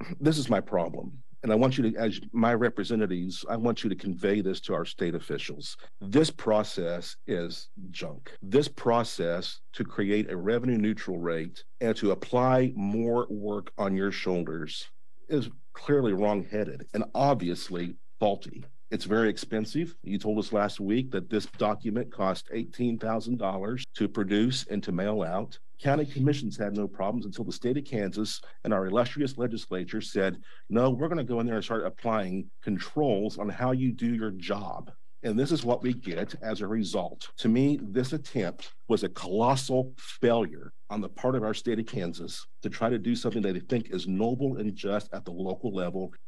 this is my problem. And I want you to, as my representatives, I want you to convey this to our state officials. This process is junk. This process to create a revenue neutral rate and to apply more work on your shoulders is clearly wrongheaded and obviously faulty. It's very expensive. You told us last week that this document cost $18,000 to produce and to mail out. County commissions had no problems until the state of Kansas and our illustrious legislature said, no, we're going to go in there and start applying controls on how you do your job. And this is what we get as a result. To me, this attempt was a colossal failure on the part of our state of Kansas to try to do something that they think is noble and just at the local level